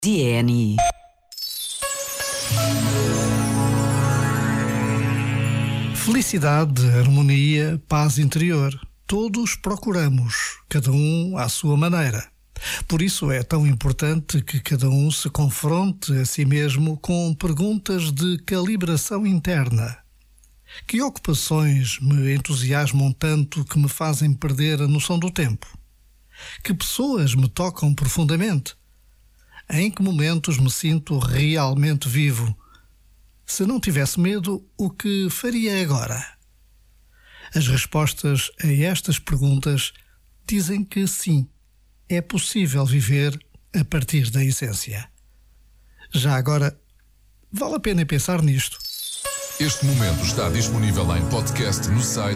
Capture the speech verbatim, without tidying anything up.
D N I. Felicidade, harmonia, paz interior. Todos procuramos, cada um à sua maneira. Por isso é tão importante que cada um se confronte a si mesmo com perguntas de calibração interna. Que ocupações me entusiasmam tanto que me fazem perder a noção do tempo? Que pessoas me tocam profundamente? Em que momentos me sinto realmente vivo? Se não tivesse medo, o que faria agora? As respostas a estas perguntas dizem que sim, é possível viver a partir da essência. Já agora, vale a pena pensar nisto. Este momento está disponível em podcast no site